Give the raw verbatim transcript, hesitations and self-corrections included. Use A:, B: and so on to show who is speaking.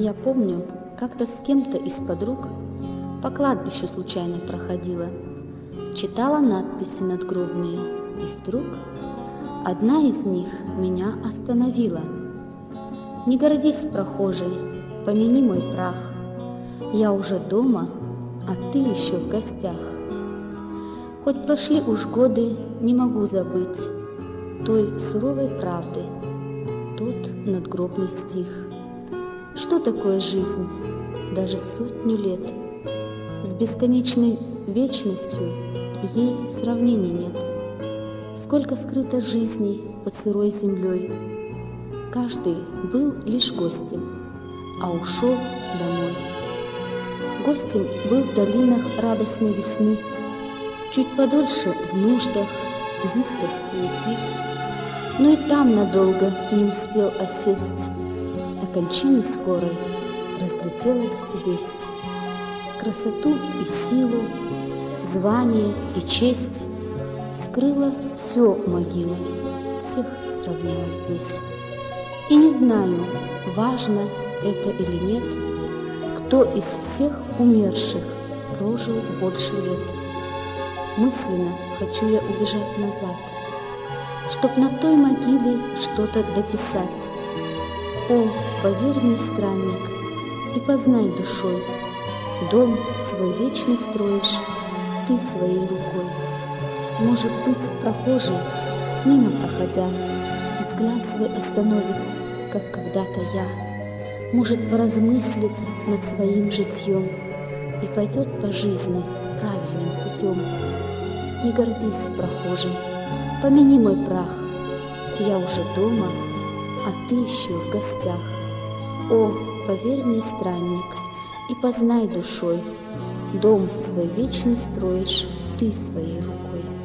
A: Я помню, как-то с кем-то из подруг по кладбищу случайно проходила, читала надписи надгробные, и вдруг одна из них меня остановила. Не гордись, прохожий, помяни мой прах, я уже дома, а ты еще в гостях. Хоть прошли уж годы, не могу забыть той суровой правды, тот надгробный стих. Что такое жизнь, даже в сотню лет? С бесконечной вечностью ей сравнений нет. Сколько скрыто жизней под сырой землей. Каждый был лишь гостем, а ушел домой. Гостем был в долинах радостной весны, чуть подольше в нуждах, в вихрях суеты, но и там надолго не успел осесть. О кончине скорой разлетелась весть. Красоту и силу, звание и честь скрыла все могила, всех сравняла здесь. И не знаю, важно это или нет, кто из всех умерших прожил больше лет. Мысленно хочу я убежать назад, чтоб на той могиле что-то дописать. О, поверь мне, странник, и познай душой, дом свой вечный строишь ты своей рукой. Может быть, прохожий, мимо проходя, взгляд свой остановит, как когда-то я. Может, поразмыслит над своим житьем и пойдет по жизни правильным путем. Не гордись, прохожий, помяни мой прах, я уже дома, а ты еще в гостях. О, поверь мне, странник, и познай душой, дом свой вечный строишь ты своей рукой.